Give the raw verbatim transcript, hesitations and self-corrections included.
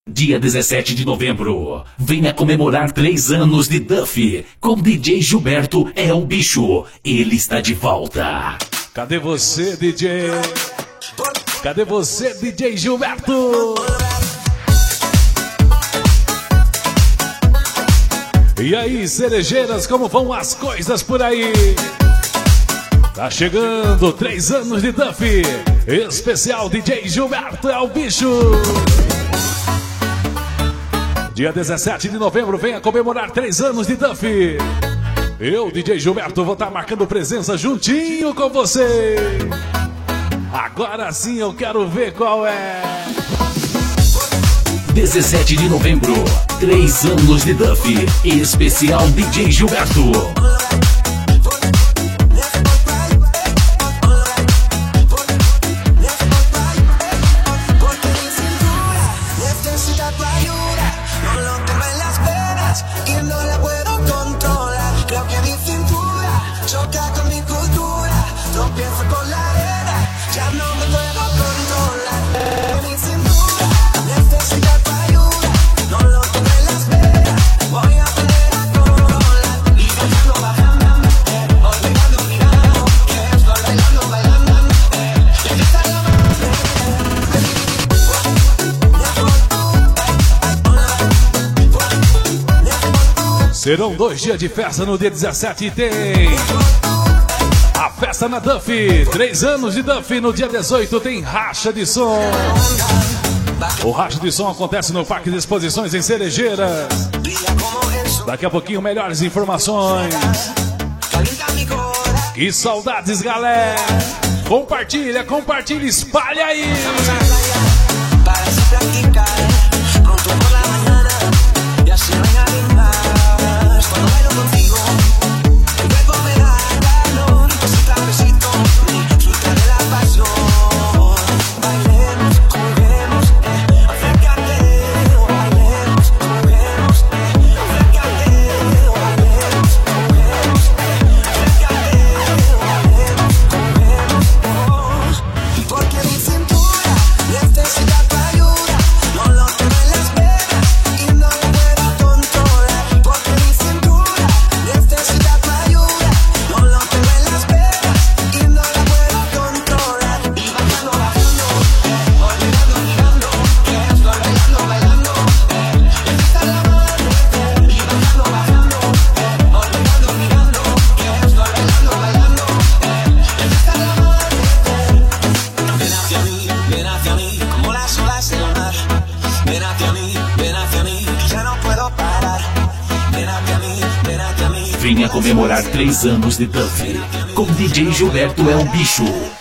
Dia dezessete de novembro, venha comemorar três anos de Duffy com D J Gilberto é o bicho. Ele está de volta. Cadê você, D J? Cadê você, D J Gilberto? E aí, cerejeiras, como vão as coisas por aí? Tá chegando três anos de Duffy, especial D J Gilberto é o bicho. Dia dezessete de novembro, venha comemorar três anos de Duffy. Eu, D J Gilberto, vou estar marcando presença juntinho com você. Agora sim eu quero ver qual é. dezessete de novembro, três anos de Duffy, especial D J Gilberto. Serão dois dias de festa no dia dezessete e tem a festa na Duffy. Três anos de Duffy. No dia dezoito tem racha de som. O racha de som acontece no Parque de Exposições em Cerejeiras. Daqui a pouquinho melhores informações. Que saudades, galera. Compartilha, compartilha, espalha aí. Venha comemorar três anos de Duffy com D J Gilberto é o bicho.